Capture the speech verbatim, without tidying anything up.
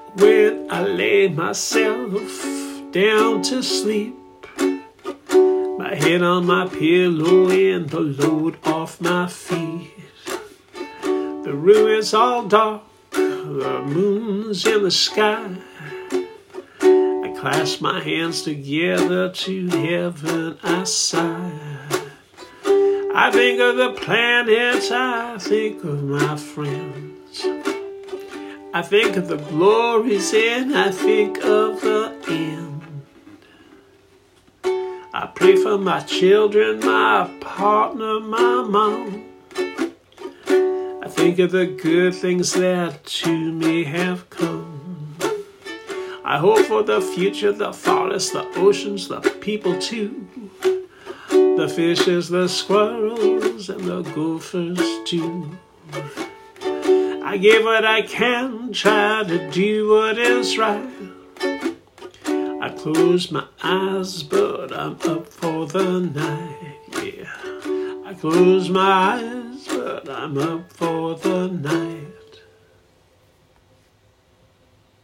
when I lay myself down to sleep, my head on my pillow and the load off my feet. The room is all dark, the moon's in the sky. I clasp my hands together to heaven, I sigh. I think of the planets, I think of my friends. I think of the glories and I think of the end. I pray for my children, my partner, my mom. I think of the good things that to me have come. I hope for the future, the forests, the oceans, the people too. The fishes, the squirrels, and the gophers too. I give what I can, try to do what is right. I close my eyes, but I'm up for the night, yeah. I close my eyes, but I'm up for the night.